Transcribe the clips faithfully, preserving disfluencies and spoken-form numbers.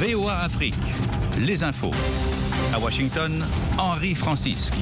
V O A Afrique, les infos. À Washington, Henri Francisque.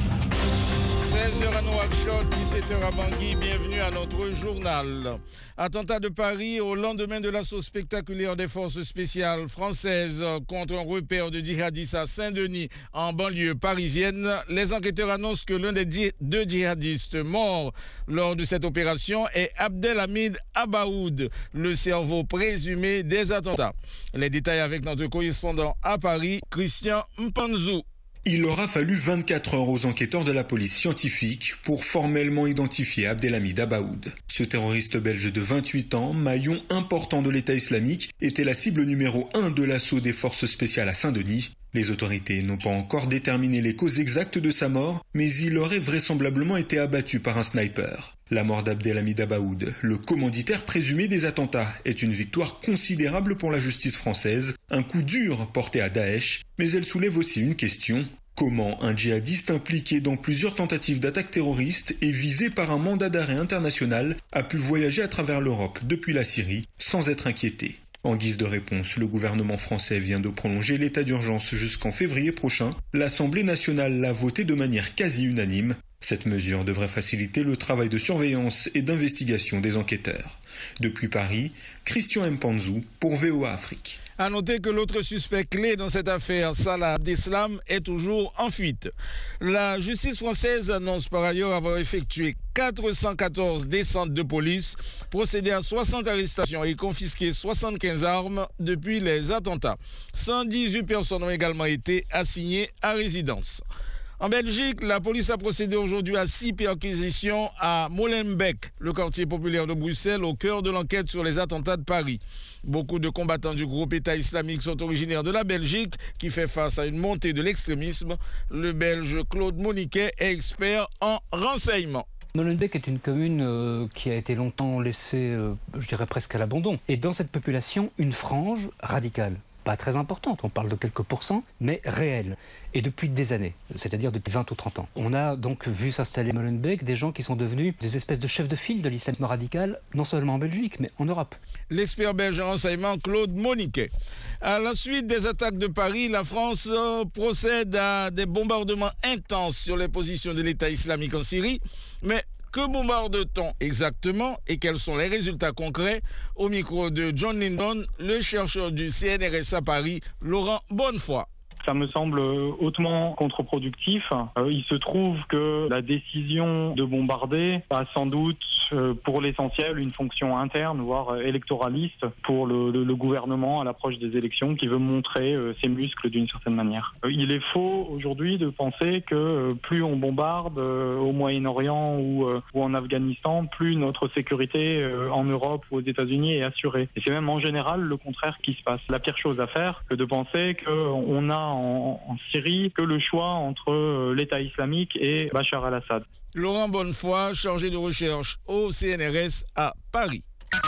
seize heures à Nouakchott, dix-sept heures à Bangui, bienvenue à notre journal. Attentat de Paris au lendemain de l'assaut spectaculaire des forces spéciales françaises contre un repère de djihadistes à Saint-Denis, en banlieue parisienne. Les enquêteurs annoncent que l'un des dji- deux djihadistes morts lors de cette opération est Abdelhamid Abaoud, le cerveau présumé des attentats. Les détails avec notre correspondant à Paris, Christian Mpanzou. Il aura fallu vingt-quatre heures aux enquêteurs de la police scientifique pour formellement identifier Abdelhamid Abaoud. Ce terroriste belge de vingt-huit ans, maillon important de l'État islamique, était la cible numéro un de l'assaut des forces spéciales à Saint-Denis. Les autorités n'ont pas encore déterminé les causes exactes de sa mort, mais il aurait vraisemblablement été abattu par un sniper. La mort d'Abdelhamid Abaoud, le commanditaire présumé des attentats, est une victoire considérable pour la justice française, un coup dur porté à Daesh, mais elle soulève aussi une question. Comment un djihadiste impliqué dans plusieurs tentatives d'attaque terroriste et visé par un mandat d'arrêt international a pu voyager à travers l'Europe depuis la Syrie sans être inquiété? En guise de réponse, le gouvernement français vient de prolonger l'état d'urgence jusqu'en février prochain. L'Assemblée nationale l'a voté de manière quasi unanime. Cette mesure devrait faciliter le travail de surveillance et d'investigation des enquêteurs. Depuis Paris, Christian Mpanzou pour V O A Afrique. À noter que l'autre suspect clé dans cette affaire, Salah Abdeslam, est toujours en fuite. La justice française annonce par ailleurs avoir effectué quatre cent quatorze descentes de police, procédé à soixante arrestations et confisqué soixante-quinze armes depuis les attentats. cent dix-huit personnes ont également été assignées à résidence. En Belgique, la police a procédé aujourd'hui à six perquisitions à Molenbeek, le quartier populaire de Bruxelles, au cœur de l'enquête sur les attentats de Paris. Beaucoup de combattants du groupe État islamique sont originaires de la Belgique, qui fait face à une montée de l'extrémisme. Le Belge Claude Moniquet est expert en renseignement. Molenbeek est une commune euh, qui a été longtemps laissée, euh, je dirais presque à l'abandon. Et dans cette population, une frange radicale. Pas très importante, on parle de quelques pourcents, mais réelle. Et depuis des années, c'est-à-dire depuis vingt ou trente ans. On a donc vu s'installer à Molenbeek des gens qui sont devenus des espèces de chefs de file de l'islamisme radical, non seulement en Belgique, mais en Europe. L'expert belge en renseignement Claude Moniquet. À la suite des attaques de Paris, la France euh, procède à des bombardements intenses sur les positions de l'État islamique en Syrie, mais que bombarde-t-on exactement et quels sont les résultats concrets? Au micro de John Lindon, le chercheur du C N R S à Paris, Laurent Bonnefoy. Ça me semble hautement contre-productif. Euh, il se trouve que la décision de bombarder a sans doute, euh, pour l'essentiel, une fonction interne, voire électoraliste, pour le, le, le gouvernement à l'approche des élections, qui veut montrer euh, ses muscles d'une certaine manière. Euh, il est faux aujourd'hui de penser que euh, plus on bombarde euh, au Moyen-Orient ou, euh, ou en Afghanistan, plus notre sécurité euh, en Europe ou aux États-Unis est assurée. Et c'est même en général le contraire qui se passe. La pire chose à faire que de penser qu'on a En, en Syrie que le choix entre l'État islamique et Bachar al-Assad. Laurent Bonnefoy, chargé de recherche au C N R S à Paris.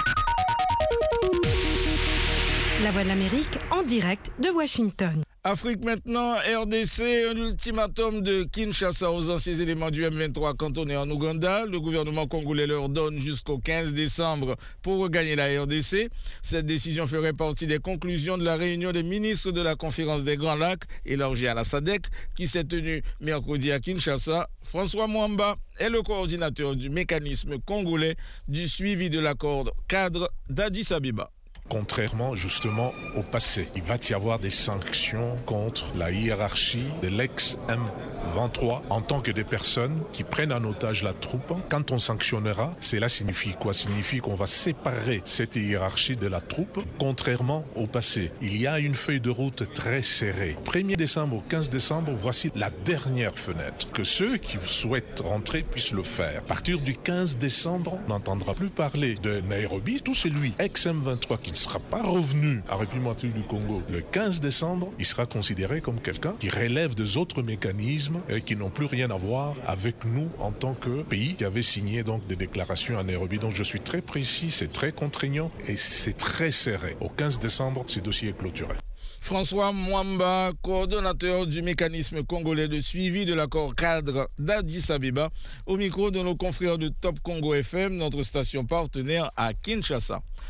La Voix de l'Amérique en direct de Washington. Afrique maintenant, R D C, un ultimatum de Kinshasa aux anciens éléments du M vingt-trois cantonnés en Ouganda. Le gouvernement congolais leur donne jusqu'au quinze décembre pour regagner la R D C. Cette décision ferait partie des conclusions de la réunion des ministres de la conférence des Grands Lacs, élargie à la S A D C, qui s'est tenue mercredi à Kinshasa. François Mwamba est le coordinateur du mécanisme congolais du suivi de l'accord cadre d'Addis Abeba. Contrairement justement au passé, il va y avoir des sanctions contre la hiérarchie de l'ex-M vingt-trois en tant que des personnes qui prennent en otage la troupe. Quand on sanctionnera, cela signifie quoi? Signifie qu'on va séparer cette hiérarchie de la troupe, contrairement au passé. Il y a une feuille de route très serrée. premier décembre au quinze décembre, voici la dernière fenêtre. Que ceux qui souhaitent rentrer puissent le faire. À partir du quinze décembre, on n'entendra plus parler de Nairobi. Tout celui ex-M vingt-trois qui ne sera pas revenu à République du Congo le quinze décembre, il sera considéré comme quelqu'un qui relève des autres mécanismes et qui n'ont plus rien à voir avec nous en tant que pays qui avait signé donc des déclarations à Nairobi. Donc je suis très précis, c'est très contraignant et c'est très serré. Au quinze décembre, ce dossier est clôturé. François Mwamba, coordonnateur du mécanisme congolais de suivi de l'accord cadre d'Addis Abeba, au micro de nos confrères de Top Congo F M, notre station partenaire à Kinshasa.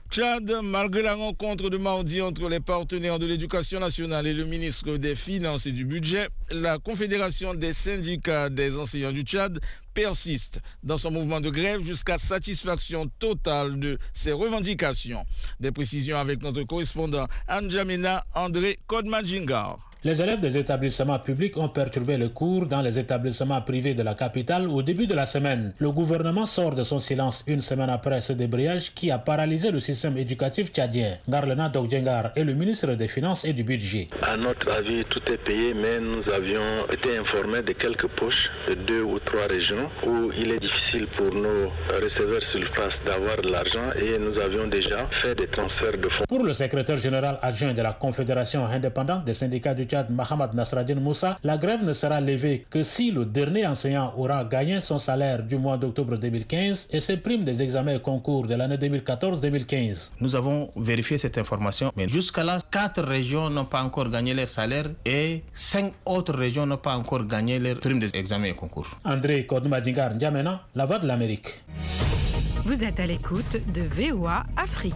Tchad, malgré la rencontre de mardi entre les partenaires de l'éducation nationale et le ministre des Finances et du Budget, la Confédération des syndicats des enseignants du Tchad persiste dans son mouvement de grève jusqu'à satisfaction totale de ses revendications. Des précisions avec notre correspondant Anjamena André Kodmadjingar. Les élèves des établissements publics ont perturbé le cours dans les établissements privés de la capitale au début de la semaine. Le gouvernement sort de son silence une semaine après ce débrayage qui a paralysé le système éducatif tchadien. Garlena Dogdjengar est le ministre des Finances et du Budget. À notre avis, tout est payé, mais nous avions été informés de quelques poches de deux ou trois régions où il est difficile pour nos receveurs sur place d'avoir de l'argent et nous avions déjà fait des transferts de fonds. Pour le secrétaire général adjoint de la Confédération indépendante des syndicats du Tchad, Mohamed Nasraddin Moussa, la grève ne sera levée que si le dernier enseignant aura gagné son salaire du mois d'octobre deux mille quinze et ses primes des examens et concours de l'année deux mille quatorze deux mille quinze. Nous avons vérifié cette information, mais jusqu'à là, quatre régions n'ont pas encore gagné leur salaire et cinq autres régions n'ont pas encore gagné leurs primes des examens et concours. André Kodmadjingar N'Djamena, la voix de l'Amérique. Vous êtes à l'écoute de V O A Afrique.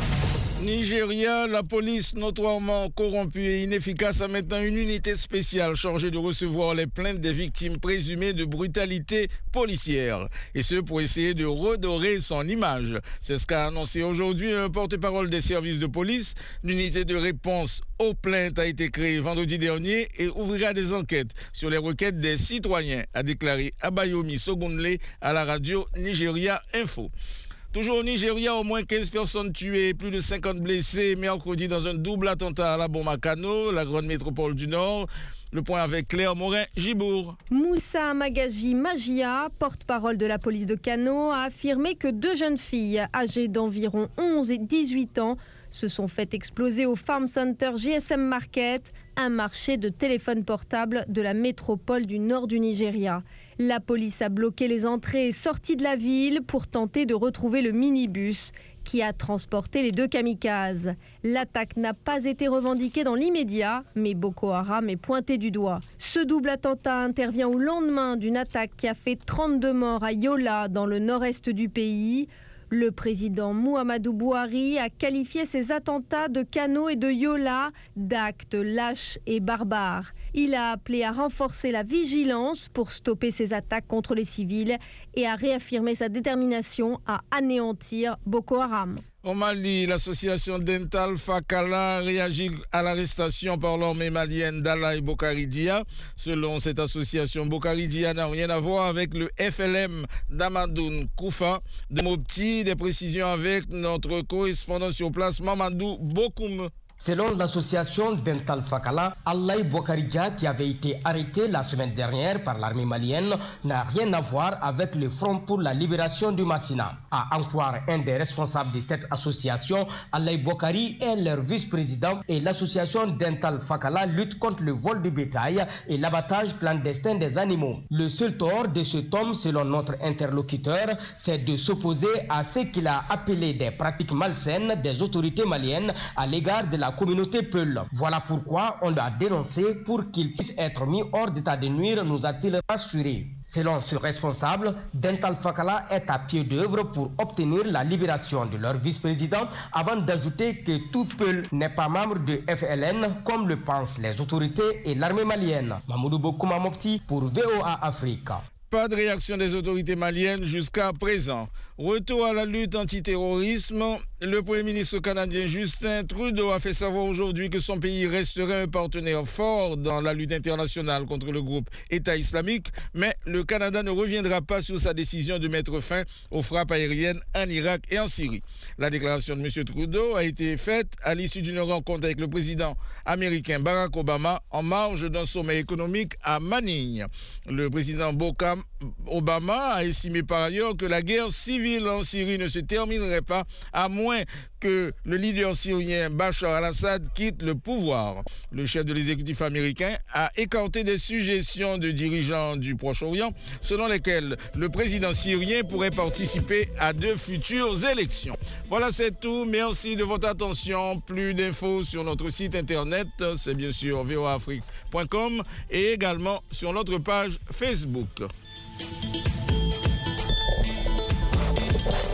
Nigeria, la police notoirement corrompue et inefficace a maintenant une unité spéciale chargée de recevoir les plaintes des victimes présumées de brutalité policière. Et ce pour essayer de redorer son image. C'est ce qu'a annoncé aujourd'hui un porte-parole des services de police. L'unité de réponse aux plaintes a été créée vendredi dernier et ouvrira des enquêtes sur les requêtes des citoyens, a déclaré Abayomi Sogunle à la radio Nigeria Info. Toujours au Nigeria, au moins quinze personnes tuées et plus de cinquante blessés mercredi dans un double attentat à la bombe à Kano, la grande métropole du Nord. Le point avec Claire Morin-Gibourg. Moussa Magaji Magia, porte-parole de la police de Kano, a affirmé que deux jeunes filles âgées d'environ onze et dix-huit ans se sont fait exploser au Farm Center G S M Market, un marché de téléphones portables de la métropole du nord du Nigeria. La police a bloqué les entrées et sorties de la ville pour tenter de retrouver le minibus qui a transporté les deux kamikazes. L'attaque n'a pas été revendiquée dans l'immédiat, mais Boko Haram est pointé du doigt. Ce double attentat intervient au lendemain d'une attaque qui a fait trente-deux morts à Yola, dans le nord-est du pays. Le président Muhammadu Buhari a qualifié ces attentats de Kano et de Yola d'actes lâches et barbares. Il a appelé à renforcer la vigilance pour stopper ces attaques contre les civils et a réaffirmé sa détermination à anéantir Boko Haram. Au Mali, l'association Dental Fakala réagit à l'arrestation par l'armée malienne d'Alaï Bokari Dia. Selon cette association, Bokari Dia n'a rien à voir avec le F L M d'Amadoun Koufa. De Mopti, des précisions avec notre correspondant sur place, Mamadou Bokoum. Selon l'association Dental Fakala, Alaï Bokari Dia, qui avait été arrêté la semaine dernière par l'armée malienne, n'a rien à voir avec le Front pour la libération du Massina. À en croire un des responsables de cette association, Alaï Bokari est leur vice-président et l'association Dental Fakala lutte contre le vol de bétail et l'abattage clandestin des animaux. Le seul tort de cet homme, selon notre interlocuteur, c'est de s'opposer à ce qu'il a appelé des pratiques malsaines des autorités maliennes à l'égard de la communauté Peul. Voilà pourquoi on l'a dénoncé pour qu'il puisse être mis hors d'état de nuire, nous a-t-il rassuré. Selon ce responsable, Dental Fakala est à pied d'œuvre pour obtenir la libération de leur vice-président avant d'ajouter que tout Peul n'est pas membre de F L N comme le pensent les autorités et l'armée malienne. Mamoudou Bokouma Mopti pour V O A Afrique. Pas de réaction des autorités maliennes jusqu'à présent. Retour à la lutte antiterrorisme. Le Premier ministre canadien Justin Trudeau a fait savoir aujourd'hui que son pays resterait un partenaire fort dans la lutte internationale contre le groupe État islamique, mais le Canada ne reviendra pas sur sa décision de mettre fin aux frappes aériennes en Irak et en Syrie. La déclaration de M. Trudeau a été faite à l'issue d'une rencontre avec le président américain Barack Obama en marge d'un sommet économique à Manille. Le président Bokam Obama a estimé par ailleurs que la guerre civile en Syrie ne se terminerait pas à moins que le leader syrien Bachar al-Assad quitte le pouvoir. Le chef de l'exécutif américain a écarté des suggestions de dirigeants du Proche-Orient selon lesquelles le président syrien pourrait participer à de futures élections. Voilà, c'est tout. Merci de votre attention. Plus d'infos sur notre site internet, c'est bien sûr v o a afrique point com et également sur notre page Facebook.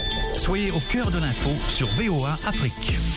Soyez au cœur de l'info sur V O A Afrique.